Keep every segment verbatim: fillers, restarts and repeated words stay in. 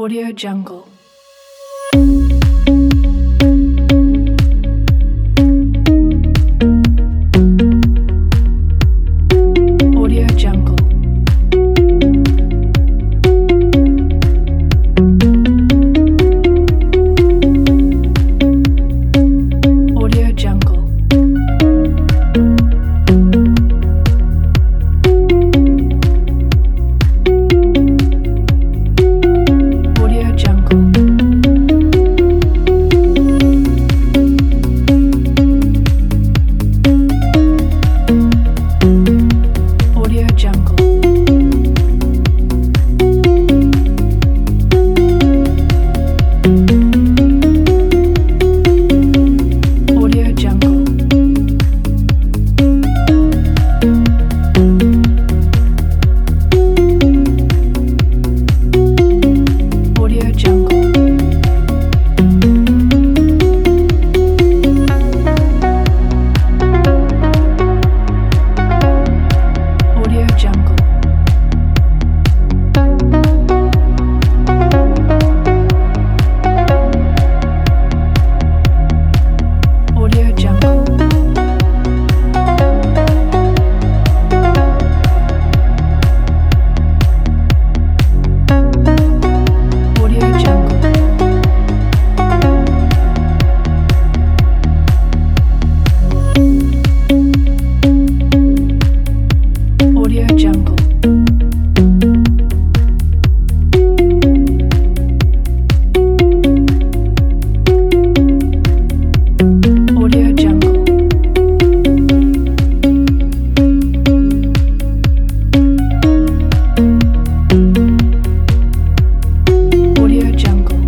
Audio Jungle. Audio Jungle. Audio Jungle. Audio Jungle. Audio Jungle. Audio Jungle. Audio Jungle. Audio Jungle. Audio Jungle. Audio Jungle. Audio Jungle. Audio Jungle. Audio Jungle.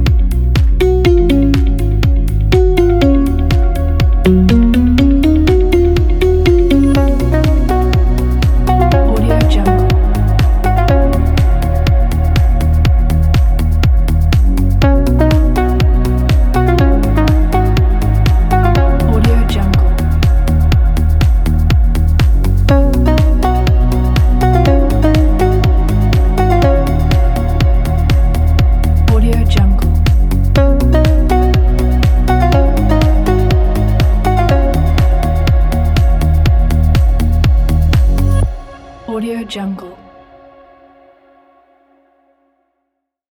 Audio Jungle. Audio Jungle. Audio Jungle. Audio Jungle.